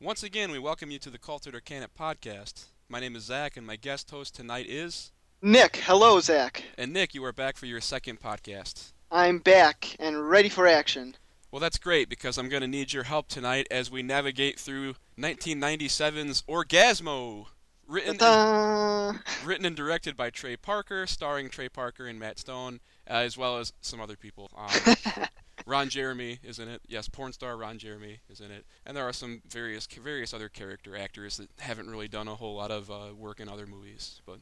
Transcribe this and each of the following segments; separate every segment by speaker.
Speaker 1: Once again, we welcome you to the Cultured or Can It podcast. My name is Zach, and my guest host tonight is.
Speaker 2: Nick, hello, Zach.
Speaker 1: And Nick, you are back for your second podcast.
Speaker 2: I'm back and ready for action.
Speaker 1: Well, that's great because I'm going to need your help tonight as we navigate through 1997's Orgasmo. Written and,
Speaker 2: Ta-da!
Speaker 1: written and directed by Trey Parker, starring Trey Parker and Matt Stone, as well as some other people. Ron Jeremy is in it. Yes, porn star Ron Jeremy is in it. And there are some various other character actors that haven't really done a whole lot of work in other movies. But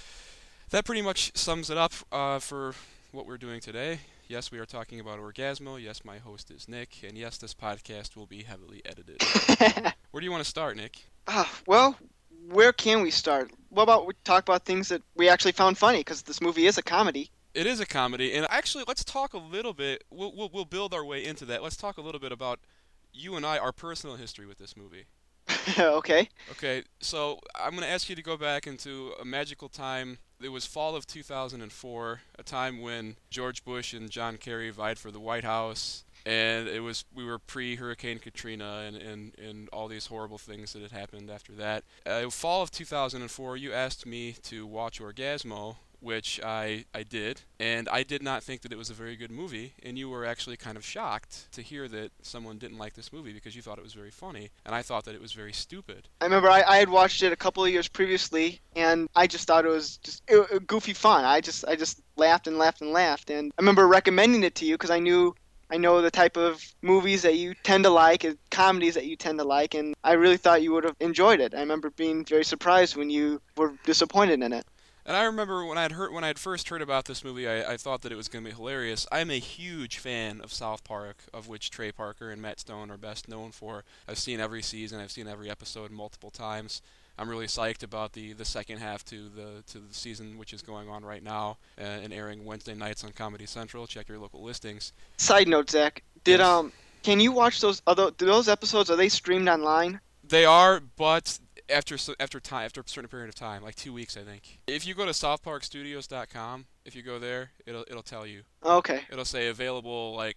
Speaker 1: that pretty much sums it up for what we're doing today. Yes, we are talking about Orgasmo. Yes, my host is Nick. And yes, this podcast will be heavily edited. Where do you want to start, Nick?
Speaker 2: Well, where can we start? What about we talk about things that we actually found funny, because this movie is a comedy.
Speaker 1: It is a comedy, and actually, let's talk a little bit. We'll build our way into that. Let's talk a little bit about you and I, our personal history with this movie.
Speaker 2: Okay.
Speaker 1: Okay, so I'm going to ask you to go back into a magical time. It was fall of 2004, a time when George Bush and John Kerry vied for the White House, and we were pre-Hurricane Katrina and all these horrible things that had happened after that. Fall of 2004, you asked me to watch Orgasmo, which I did, and I did not think that it was a very good movie, and you were actually kind of shocked to hear that someone didn't like this movie because you thought it was very funny, and I thought that it was very stupid.
Speaker 2: I remember I had watched it a couple of years previously, and I just thought it was just goofy fun. I just laughed and laughed and laughed, and I remember recommending it to you because I know the type of movies that you tend to like, and comedies that you tend to like, and I really thought you would have enjoyed it. I remember being very surprised when you were disappointed in it.
Speaker 1: And I remember when I'd first heard about this movie, I thought that it was going to be hilarious. I'm a huge fan of South Park, of which Trey Parker and Matt Stone are best known for. I've seen every season, I've seen every episode multiple times. I'm really psyched about the second half to the season, which is going on right now and airing Wednesday nights on Comedy Central. Check your local listings.
Speaker 2: Side note, Zach,
Speaker 1: Yes.
Speaker 2: can you watch those other do those episodes? Are they streamed online?
Speaker 1: They are, but after a certain period of time, like 2 weeks, I think. If you go to southparkstudios.com, if you go there, it'll tell you.
Speaker 2: Okay.
Speaker 1: It'll say available like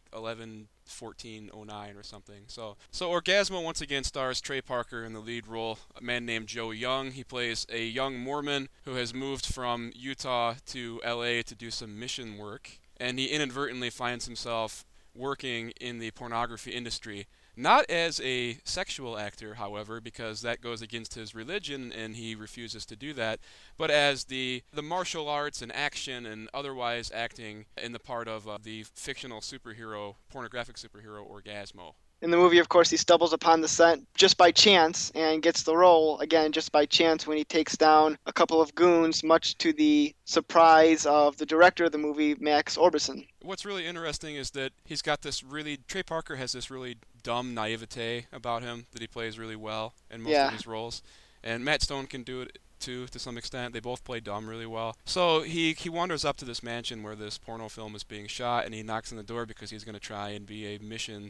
Speaker 1: 11/14/09 or something. So Orgasmo once again stars Trey Parker in the lead role, a man named Joe Young. He plays a young Mormon who has moved from Utah to LA to do some mission work, and he inadvertently finds himself working in the pornography industry. Not as a sexual actor, however, because that goes against his religion and he refuses to do that, but as the martial arts and action and otherwise acting in the part of the fictional superhero, pornographic superhero Orgasmo.
Speaker 2: In the movie, of course, he stumbles upon the set just by chance and gets the role again just by chance when he takes down a couple of goons, much to the surprise of the director of the movie, Max Orbison.
Speaker 1: What's really interesting is that Trey Parker has this really dumb naivete about him that he plays really well in most of
Speaker 2: Yeah.
Speaker 1: these roles. And Matt Stone can do it too, to some extent. They both play dumb really well. So he wanders up to this mansion where this porno film is being shot, and he knocks on the door because he's going to try and be a mission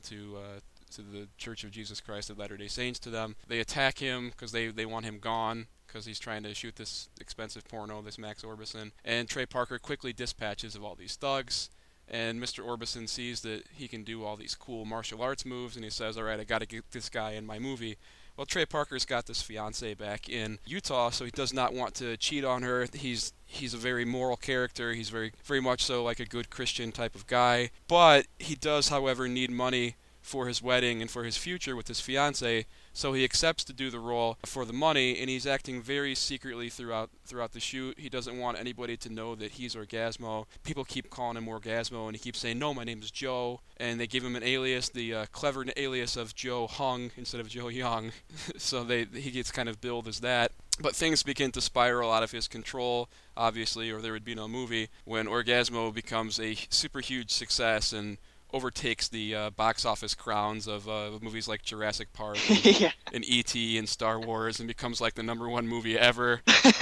Speaker 1: to the Church of Jesus Christ of Latter-day Saints to them. They attack him because they want him gone because he's trying to shoot this expensive porno, this Max Orbison. And Trey Parker quickly dispatches of all these thugs. And Mr. Orbison sees that he can do all these cool martial arts moves, and he says, "All right, I got to get this guy in my movie." Well, Trey Parker's got this fiance back in Utah, so he does not want to cheat on her. He's a very moral character. He's very much so like a good Christian type of guy. But he does, however, need money for his wedding and for his future with his fiance, so he accepts to do the role for the money, and he's acting very secretly throughout the shoot. He doesn't want anybody to know that he's Orgasmo. People keep calling him Orgasmo, and he keeps saying, "No, my name is Joe," and they give him an alias, the clever alias of Joe Hung instead of Joe Young, so he gets kind of billed as that. But things begin to spiral out of his control, obviously, or there would be no movie, when Orgasmo becomes a super huge success and overtakes the box office crowns of movies like Jurassic Park and,
Speaker 2: Yeah.
Speaker 1: and E.T. and Star Wars and becomes like the number one movie ever.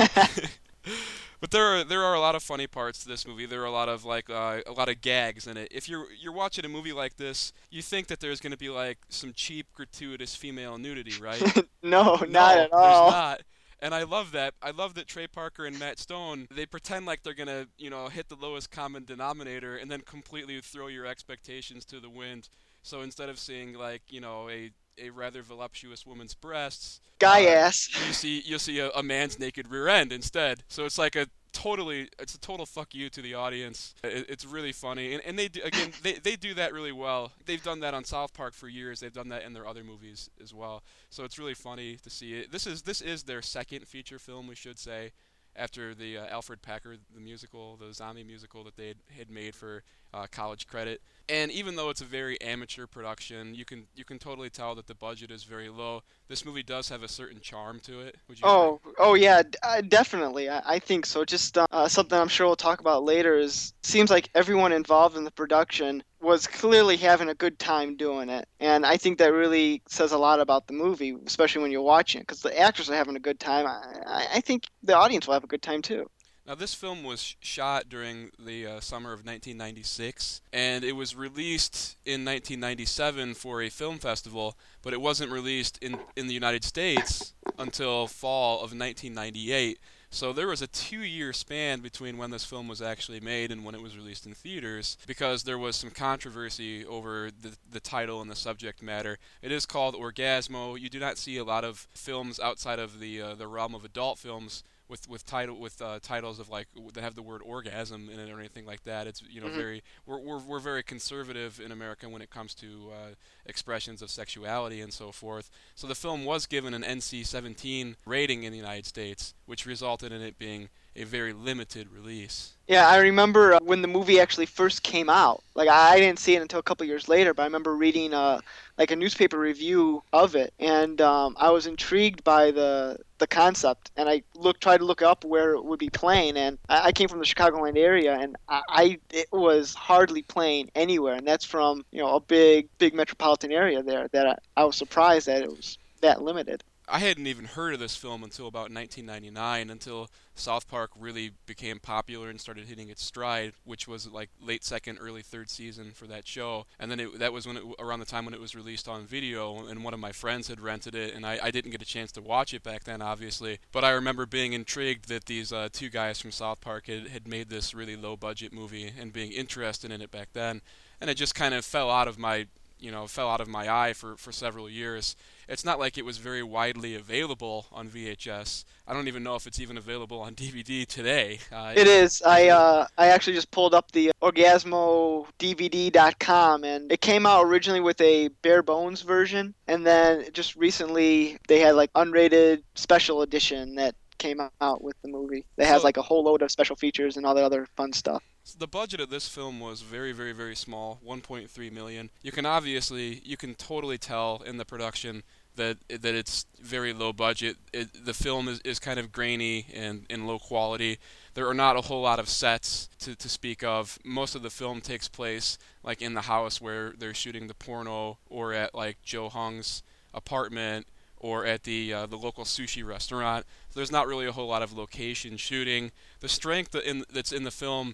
Speaker 1: But there are a lot of funny parts to this movie. There are a lot of gags in it. If you're watching a movie like this, you think that there's going to be like some cheap gratuitous female nudity, right?
Speaker 2: No, not
Speaker 1: No,
Speaker 2: at
Speaker 1: there's
Speaker 2: all.
Speaker 1: not. And I love that. I love that Trey Parker and Matt Stone, they pretend like they're gonna, hit the lowest common denominator and then completely throw your expectations to the wind. So instead of seeing like, a a rather voluptuous woman's breasts,
Speaker 2: Guy ass.
Speaker 1: you'll see a man's naked rear end instead. So it's like it's a total fuck you to the audience. It's really funny, and they do, again they do that really well. They've done that on South Park for years. They've done that in their other movies as well. So it's really funny to see it. This is their second feature film, we should say, after the Alfred Packer the musical, the zombie musical that they had made for College Credit. And even though it's a very amateur production, you can totally tell that the budget is very low. This movie does have a certain charm to it. Would you agree?
Speaker 2: Oh yeah, definitely. I think so. Just something I'm sure we'll talk about later is seems like everyone involved in the production was clearly having a good time doing it, and I think that really says a lot about the movie, especially when you're watching it, because the actors are having a good time. I think the audience will have a good time too.
Speaker 1: Now, this film was shot during the summer of 1996, and it was released in 1997 for a film festival, but it wasn't released in the United States until fall of 1998. So there was a 2-year span between when this film was actually made and when it was released in theaters, because there was some controversy over the title and the subject matter. It is called Orgasmo. You do not see a lot of films outside of the realm of adult films with titles of like that have the word orgasm in it or anything like that. It's very we're very conservative in America when it comes to expressions of sexuality and so forth. So the film was given an NC-17 rating in the United States, which resulted in it being a very limited release.
Speaker 2: Yeah, I remember when the movie actually first came out. Like I didn't see it until a couple years later, but I remember reading like a newspaper review of it, and I was intrigued by the concept, and I tried to look up where it would be playing, and I came from the Chicagoland area, and it was hardly playing anywhere, and that's from a big metropolitan area there that I was surprised that it was that limited.
Speaker 1: I hadn't even heard of this film until about 1999, until South Park really became popular and started hitting its stride, which was like late second, early third season for that show. And then that was around the time when it was released on video, and one of my friends had rented it, and I didn't get a chance to watch it back then, obviously. But I remember being intrigued that these two guys from South Park had made this really low-budget movie and being interested in it back then. And it just kind of fell out of my eye for several years. It's not like it was very widely available on VHS. I don't even know if it's even available on DVD today.
Speaker 2: It is. I actually just pulled up the OrgasmoDVD.com, and it came out originally with a bare bones version, and then just recently they had like unrated special edition that came out with the movie. That has like a whole load of special features and all the other fun stuff.
Speaker 1: The budget of this film was very, very, very small, 1.3 million. You can totally tell in the production that it's very low budget. The film is kind of grainy and low quality. There are not a whole lot of sets to speak of. Most of the film takes place like in the house where they're shooting the porno, or at like Joe Hung's apartment, or at the local sushi restaurant. So there's not really a whole lot of location shooting. The strength in the film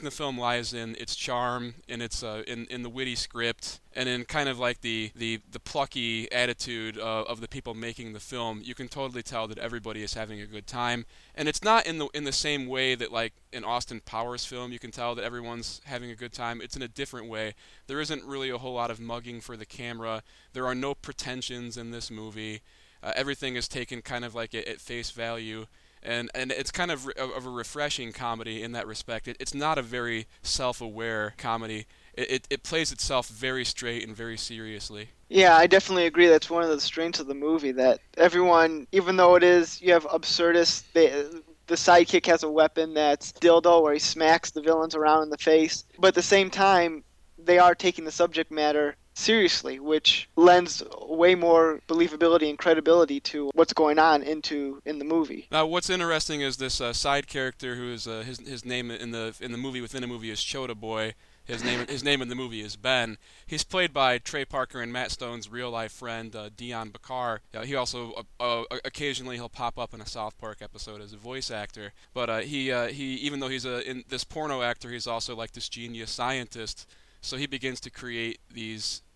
Speaker 1: lies in its charm, in its in the witty script, and in kind of like the plucky attitude of the people making the film. You can totally tell that everybody is having a good time, and it's not in the same way that like in Austin Powers film you can tell that everyone's having a good time. It's in a different way. There isn't really a whole lot of mugging for the camera. There are no pretensions in this movie. Everything is taken kind of like at face value, and it's kind of a refreshing comedy in that respect. It's not a very self-aware comedy. It plays itself very straight and very seriously.
Speaker 2: Yeah, I definitely agree. That's one of the strengths of the movie, that everyone, even though you have absurdists, the sidekick has a weapon that's dildo, where he smacks the villains around in the face. But at the same time, they are taking the subject matter seriously, which lends way more believability and credibility to what's going on in the movie.
Speaker 1: Now, what's interesting is this side character who is his name in the movie within a movie is Chota Boy. His name in the movie is Ben. He's played by Trey Parker and Matt Stone's real life friend Dion Bakar. He also occasionally he'll pop up in a South Park episode as a voice actor. But he even though he's in this porno actor, he's also like this genius scientist. So he begins to create these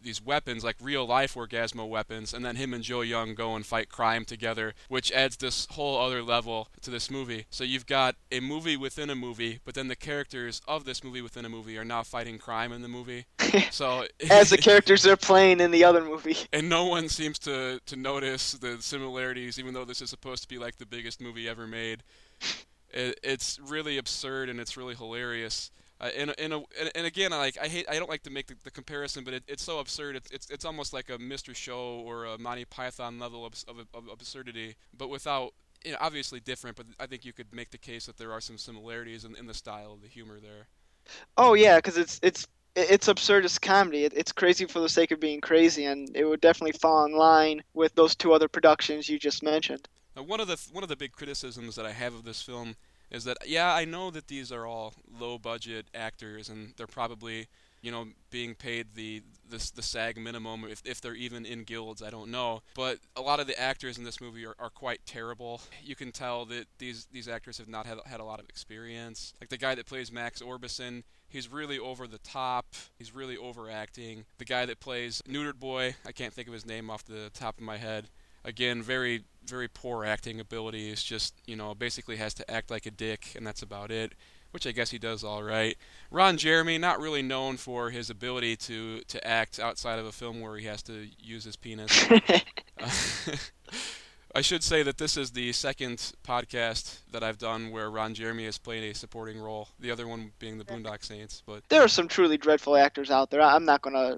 Speaker 1: these weapons, like real life Orgasmo weapons, and then him and Joe Young go and fight crime together, which adds this whole other level to this movie. So you've got a movie within a movie, but then the characters of this movie within a movie are now fighting crime in the movie. So
Speaker 2: as the characters are playing in the other movie.
Speaker 1: And no one seems to notice the similarities, even though this is supposed to be like the biggest movie ever made. It's really absurd and it's really hilarious. And again, I don't like to make the comparison, but it's so absurd. It's almost like a Mr. Show or a Monty Python level of absurdity, but without, obviously different. But I think you could make the case that there are some similarities in the style of the humor there.
Speaker 2: Oh yeah, because it's absurdist comedy. It's crazy for the sake of being crazy, and it would definitely fall in line with those two other productions you just mentioned.
Speaker 1: Now, one of the big criticisms that I have of this film is that, yeah, I know that these are all low budget actors and they're probably, being paid the SAG minimum, if they're even in guilds, I don't know. But a lot of the actors in this movie are quite terrible. You can tell that these actors have not had a lot of experience. Like the guy that plays Max Orbison, he's really over the top. He's really overacting. The guy that plays Neutered Boy, I can't think of his name off the top of my head. Again, very, very poor acting abilities. Just, basically has to act like a dick, and that's about it, which I guess he does all right. Ron Jeremy, not really known for his ability to act outside of a film where he has to use his penis. I should say that this is the second podcast that I've done where Ron Jeremy has played a supporting role. The other one being the Boondock Saints. But
Speaker 2: there are some truly dreadful actors out there. I'm not gonna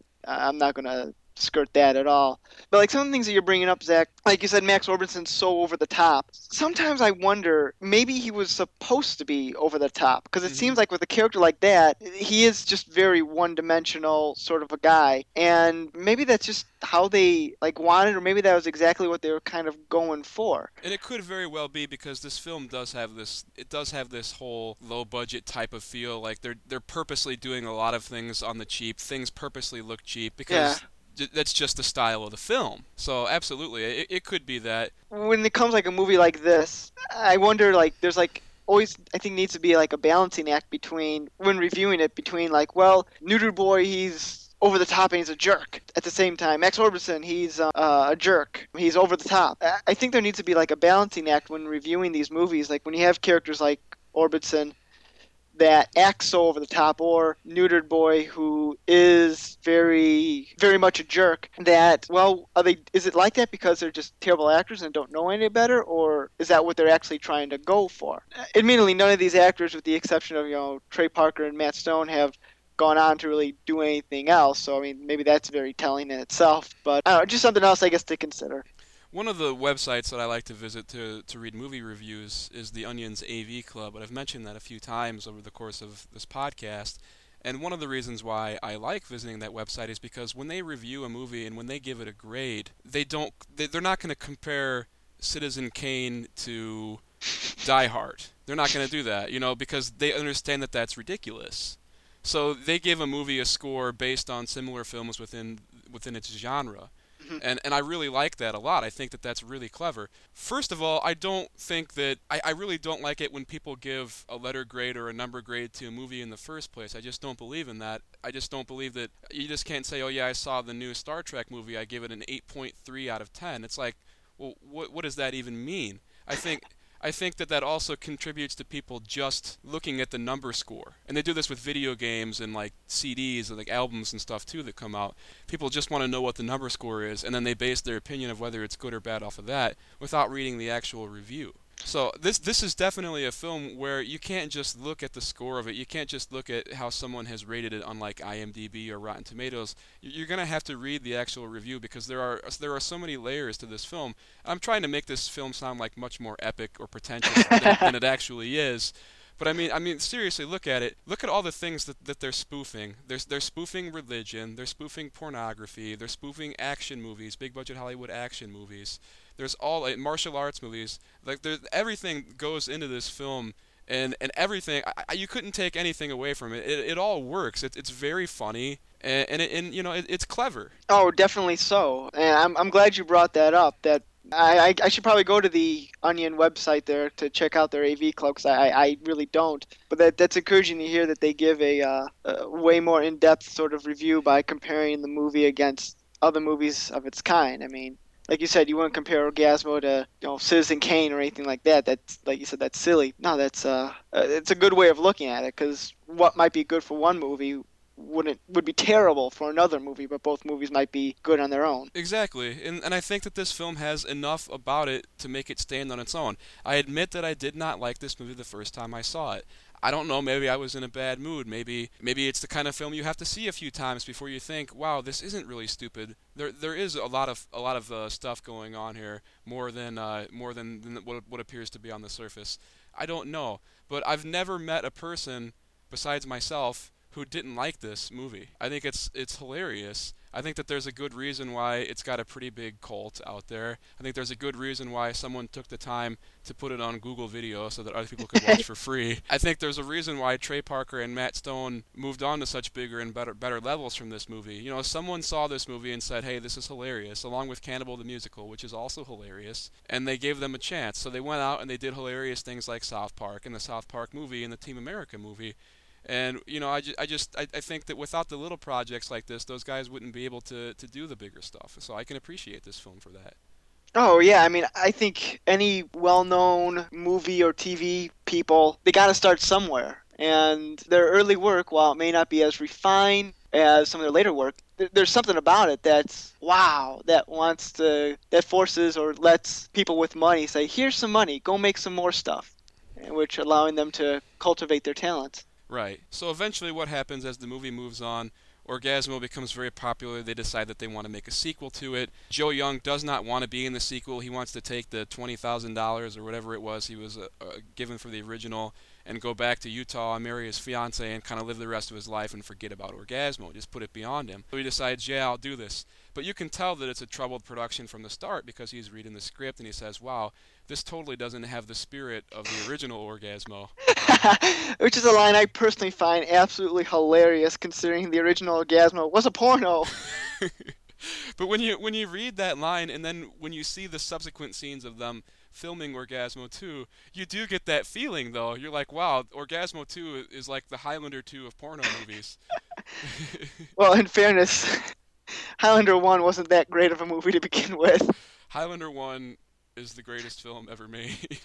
Speaker 2: skirt that at all. But like some of the things that you're bringing up, Zach, like you said, Max Orbison's so over the top. Sometimes I wonder, maybe he was supposed to be over the top, because it seems like with a character like that, he is just very one-dimensional sort of a guy, and maybe that's just how they wanted, or maybe that was exactly what they were kind of going for.
Speaker 1: And it could very well be, because this film does have this whole low-budget type of feel. Like they're purposely doing a lot of things on the cheap. Things purposely look cheap because that's just the style of the film. So absolutely, it could be that.
Speaker 2: When it comes like a movie like this, I wonder, there's always, I think, needs to be like a balancing act between, when reviewing it, between Neutered Boy, he's over the top and he's a jerk. At the same time, Max Orbison, he's a jerk. He's over the top. I think there needs to be like a balancing act when reviewing these movies. Like when you have characters like Orbison that acts so over the top, or Neutered Boy who is very, very much a jerk, that, is it like that because they're just terrible actors and don't know any better, or is that what they're actually trying to go for? Admittedly, none of these actors, with the exception of, Trey Parker and Matt Stone, have gone on to really do anything else, so, I mean, maybe that's very telling in itself, but, I don't know, just something else, I guess, to consider.
Speaker 1: One of the websites that I like to visit to read movie reviews is the Onion's AV Club, but I've mentioned that a few times over the course of this podcast. And one of the reasons why I like visiting that website is because when they review a movie and when they give it a grade, they're not going to compare Citizen Kane to Die Hard. They're not going to do that, because they understand that that's ridiculous. So they give a movie a score based on similar films within its genre. And I really like that a lot. I think that that's really clever. First of all, I really don't like it when people give a letter grade or a number grade to a movie in the first place. I just don't believe in that. I just don't believe that you just can't say, oh yeah, I saw the new Star Trek movie, I give it an 8.3 out of 10. It's like, well, what does that even mean? I think that also contributes to people just looking at the number score. And they do this with video games and CDs and albums and stuff too that come out. People just want to know what the number score is, and then they base their opinion of whether it's good or bad off of that without reading the actual review. So this is definitely a film where you can't just look at the score of it. You can't just look at how someone has rated it on IMDb or Rotten Tomatoes. You're going to have to read the actual review, because there are so many layers to this film. I'm trying to make this film sound like much more epic or pretentious than it actually is. But I mean, seriously, look at it. Look at all the things that they're spoofing. They're spoofing religion. They're spoofing pornography. They're spoofing action movies, big budget Hollywood action movies. There's all martial arts movies. Everything goes into this film, and everything. You couldn't take anything away from it. It all works. It's very funny, and it's clever.
Speaker 2: Oh, definitely so. And I'm glad you brought that up. That I should probably go to the Onion website there to check out their AV club because I really don't. But that's encouraging to hear that they give a way more in-depth sort of review by comparing the movie against other movies of its kind. I mean, like you said, you wouldn't compare Orgasmo to Citizen Kane or anything like that. That's like you said, that's silly. No, that's it's a good way of looking at it because what might be good for one movie would be terrible for another movie, but both movies might be good on their own.
Speaker 1: Exactly, and I think that this film has enough about it to make it stand on its own. I admit that I did not like this movie the first time I saw it. I don't know, maybe I was in a bad mood. Maybe it's the kind of film you have to see a few times before you think, "Wow, this isn't really stupid." There is a lot of stuff going on here, more than what appears to be on the surface. I don't know, but I've never met a person besides myself who didn't like this movie. I think it's hilarious. I think that there's a good reason why it's got a pretty big cult out there. I think there's a good reason why someone took the time to put it on Google Video so that other people could watch for free. I think there's a reason why Trey Parker and Matt Stone moved on to such bigger and better levels from this movie. You know, someone saw this movie and said, "Hey, this is hilarious," along with Cannibal the Musical, which is also hilarious, and they gave them a chance. So they went out and they did hilarious things like South Park and the South Park movie and the Team America movie. And I think that without the little projects like this, those guys wouldn't be able to do the bigger stuff. So I can appreciate this film for that.
Speaker 2: Oh yeah, I mean, I think any well-known movie or TV people, they got to start somewhere. And their early work, while it may not be as refined as some of their later work, there's something about it that's wow, that forces or lets people with money say, "Here's some money, go make some more stuff," which allowing them to cultivate their talents.
Speaker 1: Right. So eventually, what happens as the movie moves on? Orgasmo becomes very popular. They decide that they want to make a sequel to it. Joe Young does not want to be in the sequel. He wants to take the $20,000 or whatever it was he was given for the original and go back to Utah and marry his fiance and kind of live the rest of his life and forget about Orgasmo. Just put it beyond him. So he decides, yeah, I'll do this. But you can tell that it's a troubled production from the start because he's reading the script and he says, wow, this totally doesn't have the spirit of the original Orgasmo.
Speaker 2: Which is a line I personally find absolutely hilarious, considering the original Orgasmo was a porno.
Speaker 1: But when you read that line and then when you see the subsequent scenes of them filming Orgasmo 2, you do get that feeling though. You're like, wow, Orgasmo 2 is like the Highlander 2 of porno movies.
Speaker 2: Well, in fairness, Highlander 1 wasn't that great of a movie to begin with.
Speaker 1: Highlander 1 is the greatest film ever made.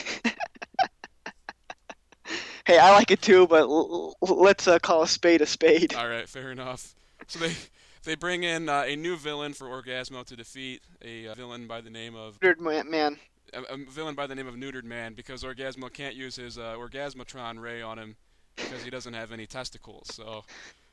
Speaker 2: Hey, I like it too, but let's call a spade a spade.
Speaker 1: All right, fair enough. So they bring in a new villain for Orgasmo to defeat a villain by the name of
Speaker 2: Weird man.
Speaker 1: a villain by the name of Neutered Man because Orgasmo can't use his Orgasmatron ray on him because he doesn't have any testicles. So,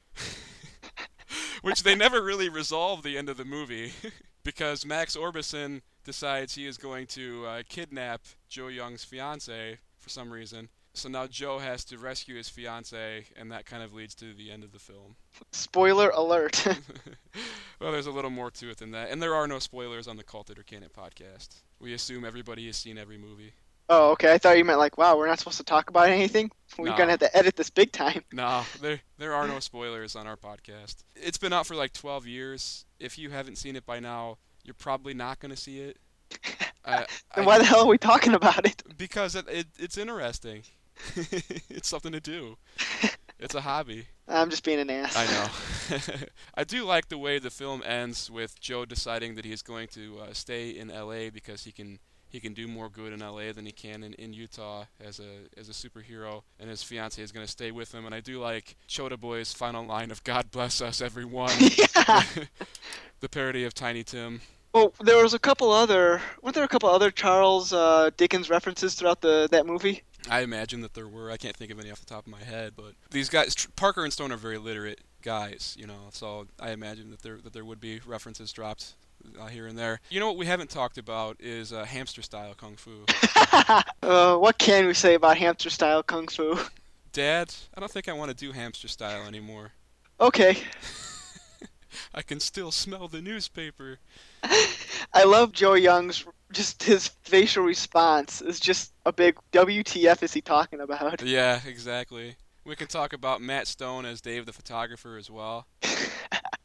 Speaker 1: which they never really resolve the end of the movie because Max Orbison decides he is going to kidnap Joe Young's fiance for some reason. So now Joe has to rescue his fiance, and that kind of leads to the end of the film.
Speaker 2: Spoiler alert.
Speaker 1: Well, there's a little more to it than that, and there are no spoilers on the Culted or Canon podcast. We assume everybody has seen every movie.
Speaker 2: Oh, okay. I thought you meant like, wow, we're not supposed to talk about anything? We're
Speaker 1: No.
Speaker 2: gonna have to edit this big time.
Speaker 1: No, there are no spoilers on our podcast. It's been out for like 12 years. If you haven't seen it by now, you're probably not going to see it.
Speaker 2: Then why the hell are we talking about it?
Speaker 1: Because it's interesting. It's something to do. It's a hobby.
Speaker 2: I'm just being an ass.
Speaker 1: I know. I do like the way the film ends with Joe deciding that he's going to stay in L.A. because he can do more good in L.A. than he can in Utah as a superhero, and his fiance is going to stay with him. And I do like Chota Boy's final line of "God bless us, everyone,"
Speaker 2: Yeah.
Speaker 1: the parody of Tiny Tim.
Speaker 2: Well, weren't there a couple other Charles Dickens references throughout that movie?
Speaker 1: I imagine that there were. I can't think of any off the top of my head, but these guys, Parker and Stone, are very literate guys, So I imagine that there would be references dropped here and there. You know what we haven't talked about is hamster style kung fu.
Speaker 2: What can we say about hamster style kung fu?
Speaker 1: Dad, I don't think I want to do hamster style anymore.
Speaker 2: Okay.
Speaker 1: I can still smell the newspaper.
Speaker 2: I love Joe Young's just his facial response is just a big WTF is he talking about?
Speaker 1: Yeah, exactly. We can talk about Matt Stone as Dave the photographer as well.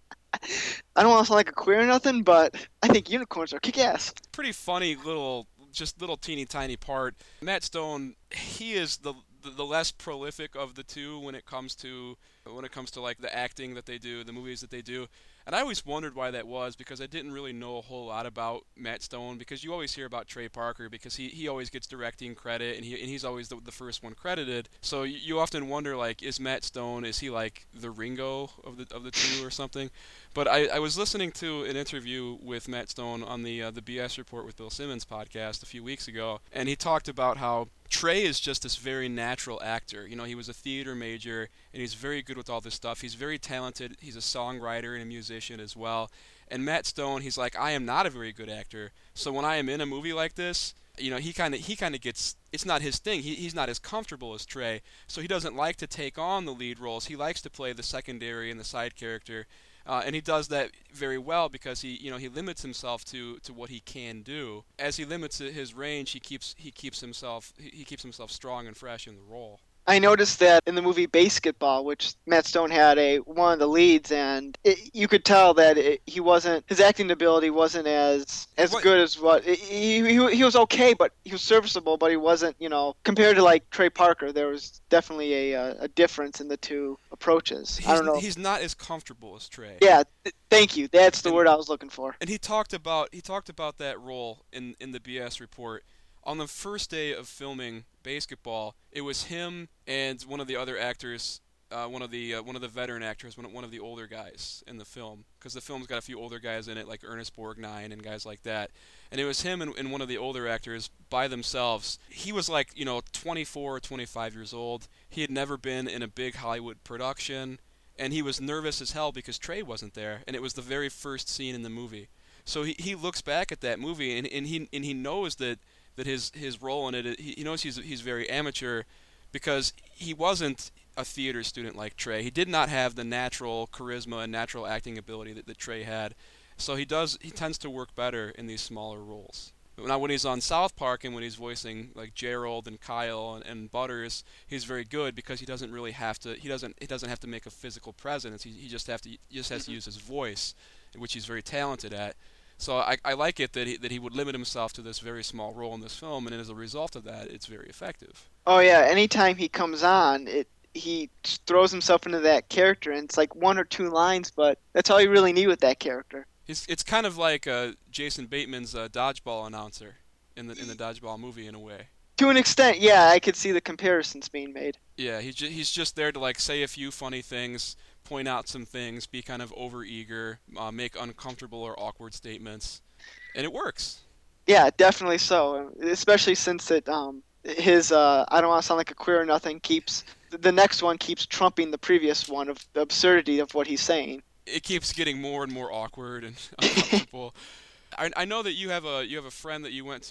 Speaker 2: I don't want to sound like a queer or nothing, but I think unicorns are kick-ass.
Speaker 1: Pretty funny little, just little teeny tiny part. Matt Stone, he is the less prolific of the two when it comes to like the acting that they do, the movies that they do. And I always wondered why that was because I didn't really know a whole lot about Matt Stone because you always hear about Trey Parker because he always gets directing credit and he's always the first one credited. So you often wonder like is Matt Stone, is he like the Ringo of the two or something? But I was listening to an interview with Matt Stone on the BS Report with Bill Simmons podcast a few weeks ago, and he talked about how Trey is just this very natural actor. You know, he was a theater major, and he's very good with all this stuff. He's very talented. He's a songwriter and a musician as well. And Matt Stone, he's like, I am not a very good actor. So when I am in a movie like this, you know, he kind of gets, it's not his thing. He's not as comfortable as Trey, so he doesn't like to take on the lead roles. He likes to play the secondary and the side character. And he does that very well because he limits himself to what he can do. As he limits his range, he keeps himself strong and fresh in the role.
Speaker 2: I noticed that in the movie Basketball, which Matt Stone had one of the leads, and you could tell that he wasn't, his acting ability wasn't as good as what he was okay, but he was serviceable, but he wasn't, compared to like Trey Parker, there was definitely a difference in the two approaches. I don't know.
Speaker 1: He's not as comfortable as Trey.
Speaker 2: Yeah, thank you. That's the word I was looking for.
Speaker 1: And he talked about that role in the BS report. On the first day of filming Basketball, it was him and one of the other actors, one of the veteran actors, one of the older guys in the film, because the film's got a few older guys in it, like Ernest Borgnine and guys like that. And it was him and one of the older actors by themselves. He was like 24 or 25 years old. He had never been in a big Hollywood production, and he was nervous as hell because Trey wasn't there, and it was the very first scene in the movie. So he looks back at that movie and he knows that his role in it, he knows he's very amateur because he wasn't a theater student like Trey. He did not have the natural charisma and natural acting ability that Trey had. So he tends to work better in these smaller roles. Now when he's on South Park and when he's voicing like Gerald and Kyle and Butters, he's very good because he doesn't have to make a physical presence. He just has to use his voice, which he's very talented at. So I like it that he would limit himself to this very small role in this film, and as a result of that, it's very effective.
Speaker 2: Oh yeah, anytime he comes on, he throws himself into that character, and it's like one or two lines, but that's all you really need with that character.
Speaker 1: It's kind of like Jason Bateman's dodgeball announcer in the dodgeball movie in a way.
Speaker 2: To an extent, yeah, I could see the comparisons being made.
Speaker 1: Yeah, he's just there to like say a few funny things, point out some things, be kind of overeager, make uncomfortable or awkward statements, and it works.
Speaker 2: Yeah, definitely so. Especially since his I don't want to sound like a queer or nothing the next one keeps trumping the previous one of the absurdity of what he's saying.
Speaker 1: It keeps getting more and more awkward and uncomfortable. I know that you have a friend that you went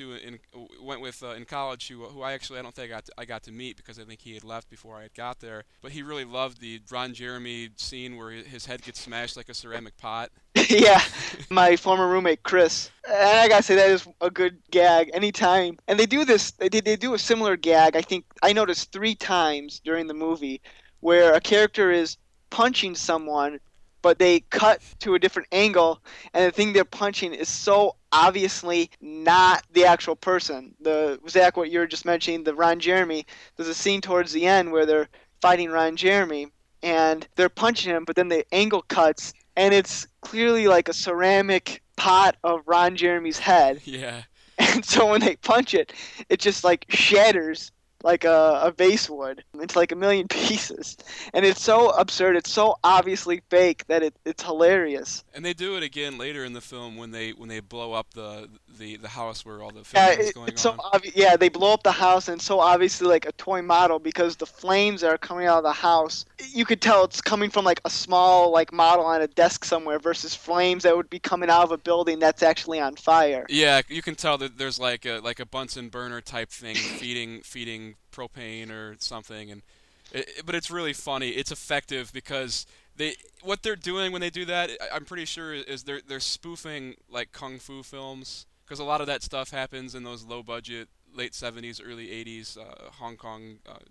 Speaker 1: with in college who I don't think I got to meet because I think he had left before I had got there. But he really loved the Ron Jeremy scene where his head gets smashed like a ceramic pot.
Speaker 2: Yeah, my former roommate Chris. And I gotta say that is a good gag anytime. And they do this. They do a similar gag. I think I noticed 3 times during the movie where a character is punching someone, but they cut to a different angle, and the thing they're punching is so obviously not the actual person. Zach, what you were just mentioning, the Ron Jeremy, there's a scene towards the end where they're fighting Ron Jeremy, and they're punching him, but then the angle cuts, and it's clearly like a ceramic pot of Ron Jeremy's head.
Speaker 1: Yeah.
Speaker 2: And so when they punch it, it just like shatters like a vase would into like a million pieces, and it's so absurd, it's so obviously fake that it's hilarious.
Speaker 1: And they do it again later in the film when they blow up the house where all the filming is going on.
Speaker 2: Yeah, they blow up the house, and it's so obviously like a toy model because the flames that are coming out of the house, you could tell it's coming from like a small like model on a desk somewhere versus flames that would be coming out of a building that's actually on fire.
Speaker 1: Yeah, you can tell that there's like a Bunsen burner type thing feeding propane or something, but it's really funny. It's effective because what they're doing when they do that, I'm pretty sure, is they're spoofing like kung fu films, because a lot of that stuff happens in those low budget late 70s early 80s Hong Kong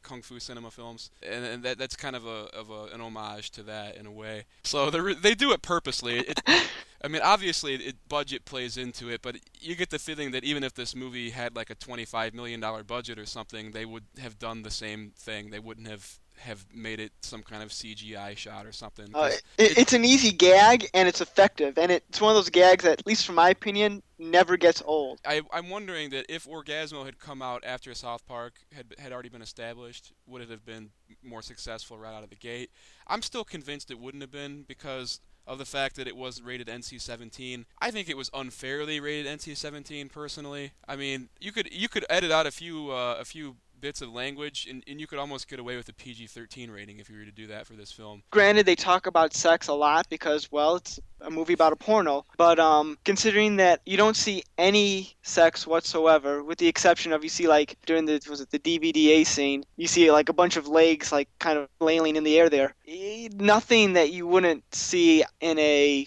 Speaker 1: kung fu cinema films, and that's kind of an homage to that in a way. So they do it purposely. I mean, obviously, budget plays into it, but you get the feeling that even if this movie had like a $25 million budget or something, they would have done the same thing. They wouldn't have made it some kind of CGI shot or something.
Speaker 2: It's an easy gag, and it's effective, and it's one of those gags that, at least from my opinion, never gets old.
Speaker 1: I'm wondering that if Orgasmo had come out after South Park had already been established, would it have been more successful right out of the gate? I'm still convinced it wouldn't have been because of the fact that it was rated NC-17. I think it was unfairly rated NC-17 personally. I mean, you could edit out a few bits of language, and you could almost get away with a PG-13 rating if you were to do that for this film.
Speaker 2: Granted, they talk about sex a lot because, well, it's a movie about a porno, but considering that you don't see any sex whatsoever, with the exception of you see like during the DVDA scene, you see like a bunch of legs like kind of flailing in the air there. Nothing that you wouldn't see in a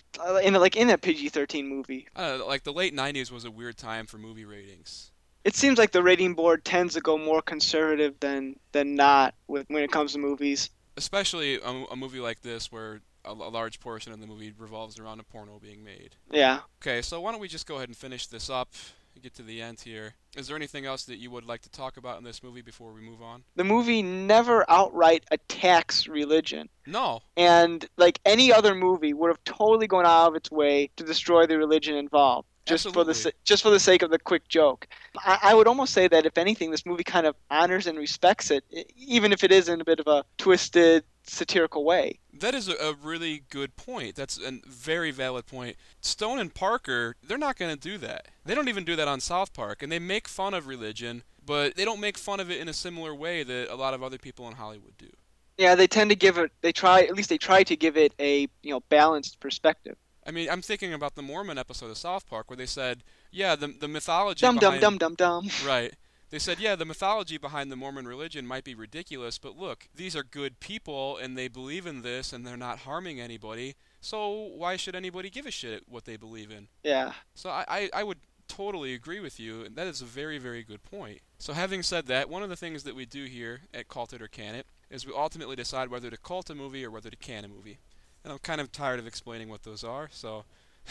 Speaker 2: PG-13 movie.
Speaker 1: Like the late 90s was a weird time for movie ratings.
Speaker 2: It seems like the rating board tends to go more conservative than not when it comes to movies.
Speaker 1: Especially a movie like this where a large portion of the movie revolves around a porno being made.
Speaker 2: Yeah.
Speaker 1: Okay, so why don't we just go ahead and finish this up and get to the end here. Is there anything else that you would like to talk about in this movie before we move on?
Speaker 2: The movie never outright attacks religion.
Speaker 1: No.
Speaker 2: And like any other movie would have totally gone out of its way to destroy the religion involved. Just for the sake of the quick joke. I would almost say that if anything, this movie kind of honors and respects it, even if it is in a bit of a twisted, satirical way.
Speaker 1: That is a really good point. That's a very valid point. Stone and Parker, they're not going to do that. They don't even do that on South Park, and they make fun of religion, but they don't make fun of it in a similar way that a lot of other people in Hollywood do.
Speaker 2: Yeah, they tend to give it. They try to give it a balanced perspective.
Speaker 1: I mean, I'm thinking about the Mormon episode of South Park where they said, yeah, the mythology
Speaker 2: Dum.
Speaker 1: Right. They said, yeah, the mythology behind the Mormon religion might be ridiculous, but look, these are good people, and they believe in this, and they're not harming anybody, so why should anybody give a shit what they believe in?
Speaker 2: Yeah.
Speaker 1: So I would totally agree with you, and that is a very, very good point. So having said that, one of the things that we do here at Cult It or Can It is we ultimately decide whether to cult a movie or whether to can a movie. And I'm kind of tired of explaining what those are, so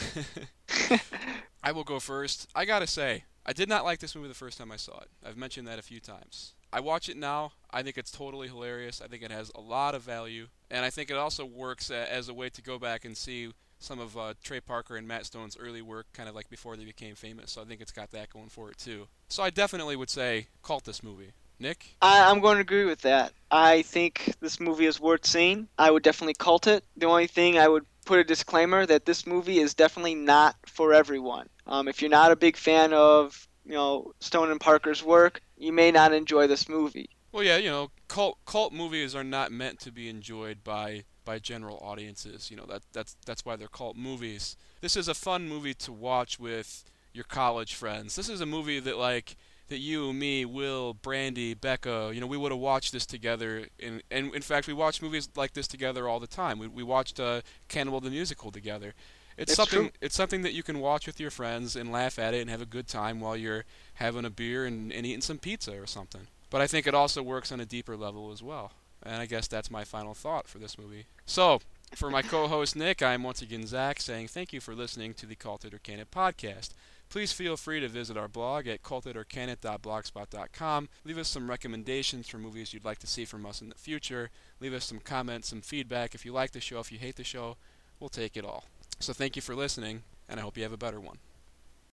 Speaker 1: I will go first. I gotta say, I did not like this movie the first time I saw it. I've mentioned that a few times. I watch it now. I think it's totally hilarious. I think it has a lot of value. And I think it also works as a way to go back and see some of Trey Parker and Matt Stone's early work, kind of like before they became famous. So I think it's got that going for it, too. So I definitely would say cult this movie. Nick?
Speaker 2: I'm going to agree with that. I think this movie is worth seeing. I would definitely cult it. The only thing I would put a disclaimer that this movie is definitely not for everyone. If you're not a big fan of Stone and Parker's work, you may not enjoy this movie.
Speaker 1: Well, yeah, cult movies are not meant to be enjoyed by general audiences. That's why they're cult movies. This is a fun movie to watch with your college friends. This is a movie that you, me, Will, Brandy, Becca, we would have watched this together. And in fact, we watch movies like this together all the time. We watched Cannibal the Musical together. It's something that you can watch with your friends and laugh at it and have a good time while you're having a beer and eating some pizza or something. But I think it also works on a deeper level as well. And I guess that's my final thought for this movie. So, for my co-host Nick, I'm once again Zach saying thank you for listening to the Cult It or Can It podcast. Please feel free to visit our blog at cultitourcanit.blogspot.com. Leave us some recommendations for movies you'd like to see from us in the future. Leave us some comments, some feedback. If you like the show, if you hate the show, we'll take it all. So thank you for listening, and I hope you have a better one.